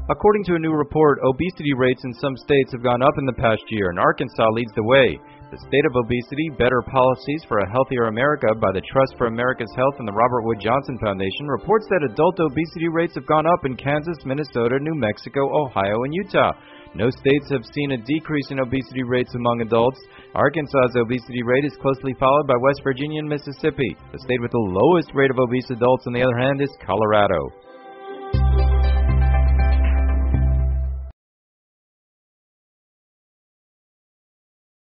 According to a new report, obesity rates in some states have gone up in the past year, and Arkansas leads the way. The State of Obesity, Better Policies for a Healthier America by the Trust for America's Health and the Robert Wood Johnson Foundation reports that adult obesity rates have gone up in Kansas, Minnesota, New Mexico, Ohio, and Utah. No states have seen a decrease in obesity rates among adults. Arkansas's obesity rate is closely followed by West Virginia and Mississippi. The state with the lowest rate of obese adults, on the other hand, is Colorado.